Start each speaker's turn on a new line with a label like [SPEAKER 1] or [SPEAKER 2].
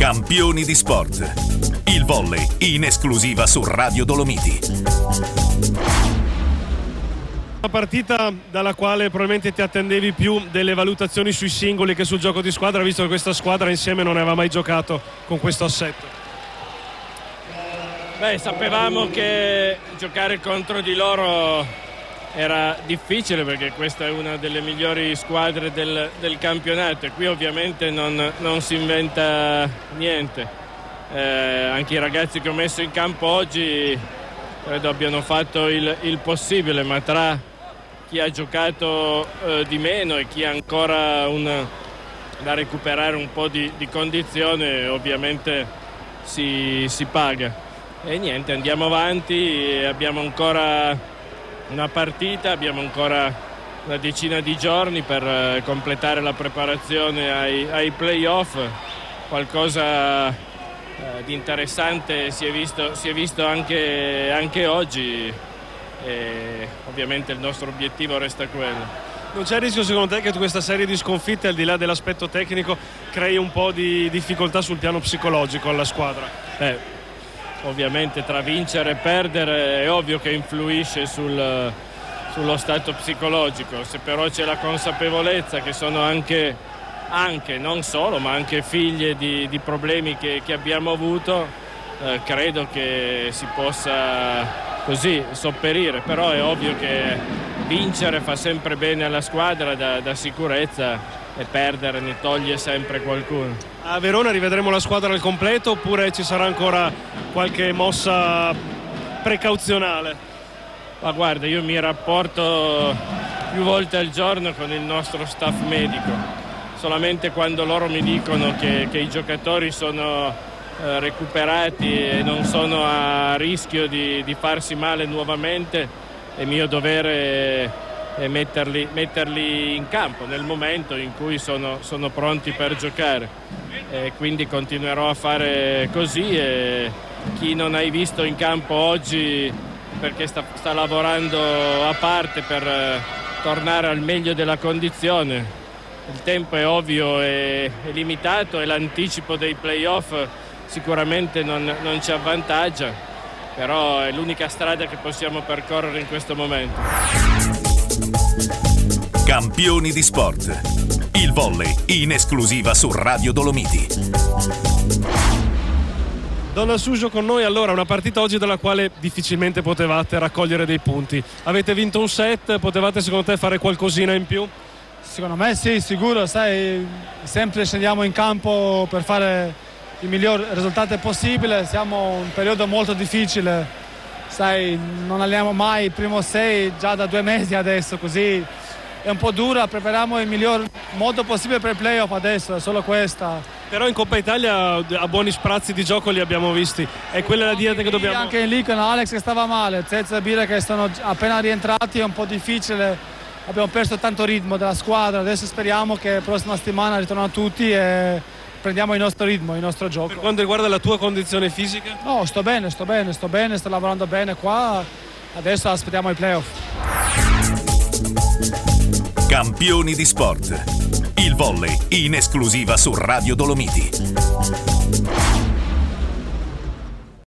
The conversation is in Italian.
[SPEAKER 1] Campioni di sport. Il volley in esclusiva su Radio Dolomiti.
[SPEAKER 2] Una partita dalla quale probabilmente ti attendevi più delle valutazioni sui singoli che sul gioco di squadra, visto che questa squadra insieme non aveva mai giocato con questo assetto.
[SPEAKER 3] Sapevamo che giocare contro di loro era difficile, perché questa è una delle migliori squadre del campionato e qui ovviamente non si inventa niente. Anche i ragazzi che ho messo in campo oggi credo abbiano fatto il possibile, ma tra chi ha giocato di meno e chi ha ancora da recuperare un po' di condizione ovviamente si paga. E niente, andiamo avanti, abbiamo ancora una partita, abbiamo ancora una decina di giorni per completare la preparazione ai playoff. Qualcosa di interessante si è visto anche oggi e ovviamente il nostro obiettivo resta quello.
[SPEAKER 2] Non c'è il rischio secondo te che questa serie di sconfitte, al di là dell'aspetto tecnico, crei un po' di difficoltà sul piano psicologico alla squadra?
[SPEAKER 3] Ovviamente tra vincere e perdere è ovvio che influisce sullo stato psicologico. Se però c'è la consapevolezza che sono anche non solo, ma anche figlie di problemi che abbiamo avuto, credo che si possa così sopperire. Però è ovvio che vincere fa sempre bene alla squadra, dà sicurezza, e perdere ne toglie sempre qualcuno.
[SPEAKER 2] A Verona rivedremo la squadra al completo oppure ci sarà ancora qualche mossa precauzionale?
[SPEAKER 3] Ma guarda, io mi rapporto più volte al giorno con il nostro staff medico. Solamente quando loro mi dicono che i giocatori sono recuperati e non sono a rischio di farsi male nuovamente, è mio dovere metterli in campo nel momento in cui sono pronti per giocare. Quindi continuerò a fare così, e chi non hai visto in campo oggi perché sta lavorando a parte per tornare al meglio della condizione. Il tempo è ovvio, è limitato, e l'anticipo dei playoff sicuramente non ci avvantaggia, però è l'unica strada che possiamo percorrere in questo momento.
[SPEAKER 1] Campioni di sport. Il volley in esclusiva su Radio Dolomiti.
[SPEAKER 2] Donna Suso con noi. Allora, una partita oggi dalla quale difficilmente potevate raccogliere dei punti. Avete vinto un set, potevate secondo te fare qualcosina in più?
[SPEAKER 4] Secondo me sì, sicuro, sai, sempre scendiamo in campo per fare il miglior risultato possibile. Siamo in un periodo molto difficile, sai, non alleniamo mai il primo 6 già da 2 mesi adesso, così è un po' dura. Prepariamo il miglior modo possibile per il playoff adesso, è solo questa.
[SPEAKER 2] Però in Coppa Italia a buoni sprazzi di gioco li abbiamo visti, e quella è la dieta che dobbiamo...
[SPEAKER 4] Anche lì con Alex che stava male, Zezza e Bire che sono appena rientrati, è un po' difficile, abbiamo perso tanto ritmo della squadra. Adesso speriamo che la prossima settimana ritornano tutti e prendiamo il nostro ritmo, il nostro gioco.
[SPEAKER 2] Per quanto riguarda la tua condizione fisica?
[SPEAKER 4] No, sto bene, sto lavorando bene qua, adesso aspettiamo i playoff.
[SPEAKER 1] Campioni di sport. Il volley in esclusiva su Radio Dolomiti.